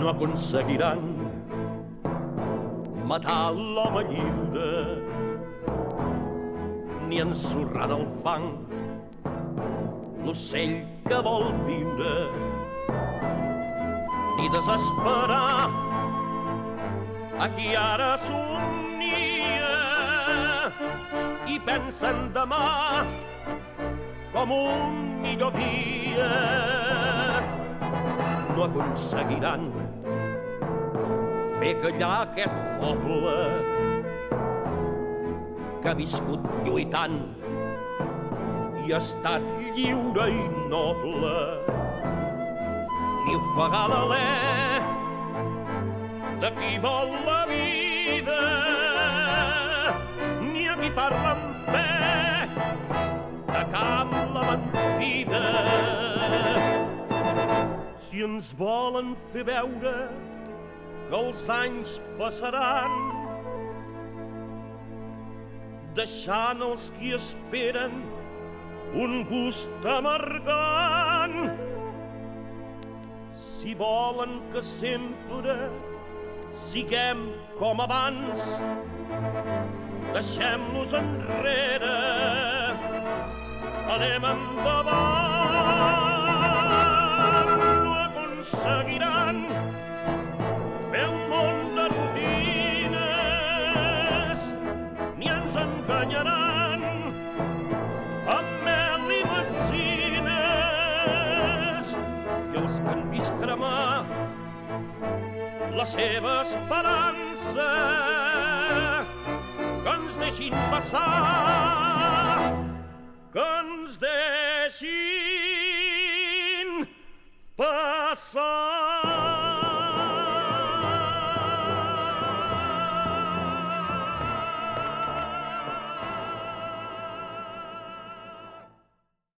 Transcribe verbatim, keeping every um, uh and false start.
no aconseguiran matar l'home lliure, ni ensorrant el fang l'ocell que vol viure, ni desesperar a qui ara somnia i pensa en demà com un millor dia. No aconseguiran fer callar aquest poble que ha viscut lluitant i ha estat lliure i noble, ni ofegar l'alè de qui vol la vida, ni a qui parla amb fe de cap la mentida. Si ens volen fer veure que els anys passaran, deixant els qui esperen un gust amargant. Si volen que sempre siguem com abans, deixem-los enrere, anem endavant. No aconseguiran fer un món de rutines, ni ens enganyaran amb mel i metzines, i els que han vist cremar la seva esperança, que ens deixin passar, que ens deixin passar.